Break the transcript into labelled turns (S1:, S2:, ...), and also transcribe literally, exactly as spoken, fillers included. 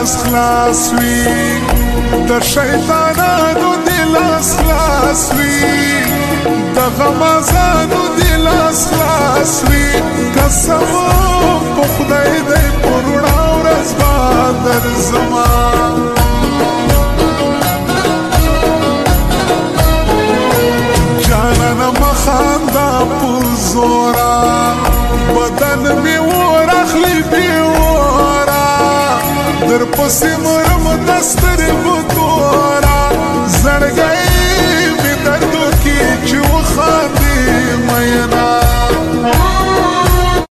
S1: لاس خلاص وي د شیطانانو دی لاس خلاص وي د غمازانو دی لاس خلاص وي قسم په خدای دی پروړه ورځ به درځما جانانه مخانده پر زورا بدن می ور اخلي بیورا در پسې مرم دستر بتورا زړګ